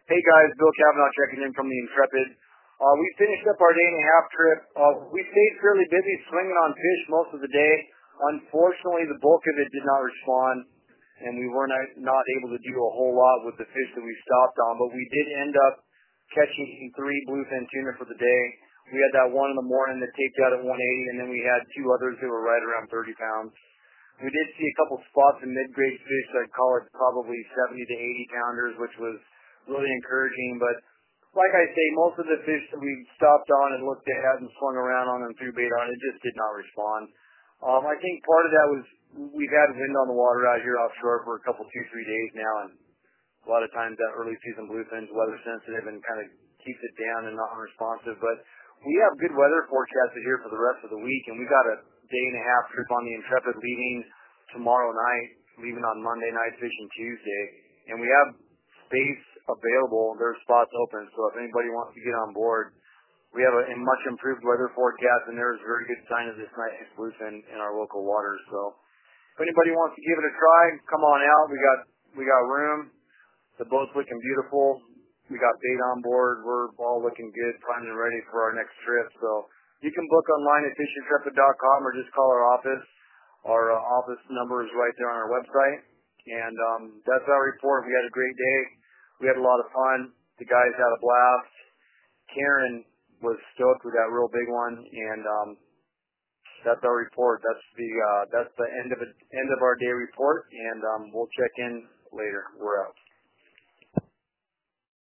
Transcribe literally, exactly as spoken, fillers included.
Hey guys, Bill Kavanaugh checking in from the Intrepid. Uh, we finished up our day and a half trip. Uh, we stayed fairly busy swinging on fish most of the day. Unfortunately, the bulk of it did not respond, and we were not, not able to do a whole lot with the fish that we stopped on, but we did end up catching three bluefin tuna for the day. We had that one in the morning that taped out at one eighty, and then we had two others that were right around thirty pounds. We did see a couple spots in mid-grade fish. I'd call it probably seventy to eighty pounders, which was really encouraging, but like I say, most of the fish that we stopped on and looked at and swung around on and threw bait on, it just did not respond. Um, I think part of that was we've had wind on the water out here offshore for a couple, two, three days now, and a lot of times that early season bluefin's weather sensitive and kind of keeps it down and not responsive. But we have good weather forecasted here for the rest of the week, and we've got a day and a half trip on the Intrepid leaving tomorrow night, leaving on Monday night, fishing Tuesday, and we have space available. There's spots open, so if anybody wants to get on board, we have a, a much improved weather forecast, and there's very good sign of this nice bluefin in our local waters. So if anybody wants to give it a try, come on out. We got we got room. The boat's looking beautiful. We got bait on board. We're all looking good, primed and ready for our next trip. So you can book online at fish intrepid dot com or just call our office. Our uh, office number is right there on our website. And um, that's our report. We had a great day. We had a lot of fun. The guys had a blast. Karen was stoked with that real big one, and um, that's our report. That's the uh, that's the end of it, end of our day report, and um, we'll check in later. We're out.